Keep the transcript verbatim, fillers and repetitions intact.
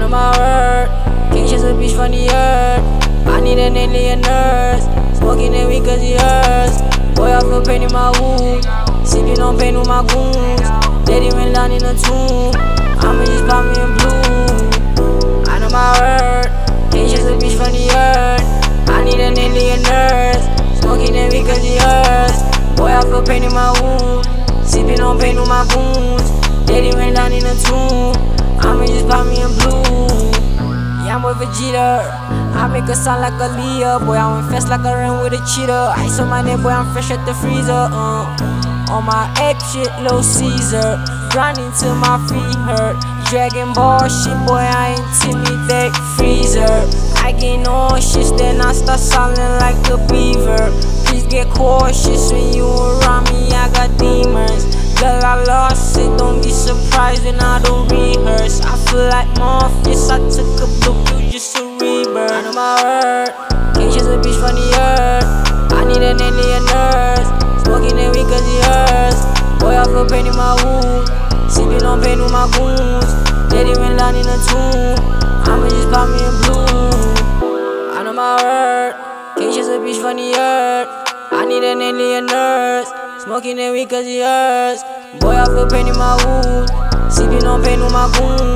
know my word, can't chase a bitch from the earth. I need an alien nurse, smoking it weed cause it hurts. Boy, I feel pain in my wounds, sipping on pain with my goons. Daddy went down in the tomb, I'ma just pop me in blue. I know my word, can't chase a bitch from the earth. I need an alien nurse, smoking it weed cause it hurts. Boy, I feel pain in my wounds, sipping on pain with my goons. Daddy went down in the tomb, I'ma just pop me in blue. Yeah, I'm with Vegeta, I make her sound like a Leah. Boy, I went fast like I ran with a cheetah. Ice on my neck, boy, I'm fresh at the freezer. uh. On my X shit, Lil Caesar, grinding till my feet hurt. Dragon Ball shit, boy, I intimidate Freezer. I get nauseous, then I start sounding like a beaver. Please get cautious when you around me, I got demons. Girl, I lost it, don't be surprised when I don't rehearse. I feel like Morpheus, I took a blue pill just to rebirth. I know my word, can't chase a bitch from the earth. I need an alien nurse, smoking it weed cause it hurts. Boy, I feel pain in my wounds, sipping on pain with my goons. Daddy went down in the tomb, I'ma just pop me in blue. I know my word, can't chase a bitch from the earth. I need an alien nurse, smoking it weed cause it hurts. Boy, I feel pain in my wounds, sipping on pain with my goons.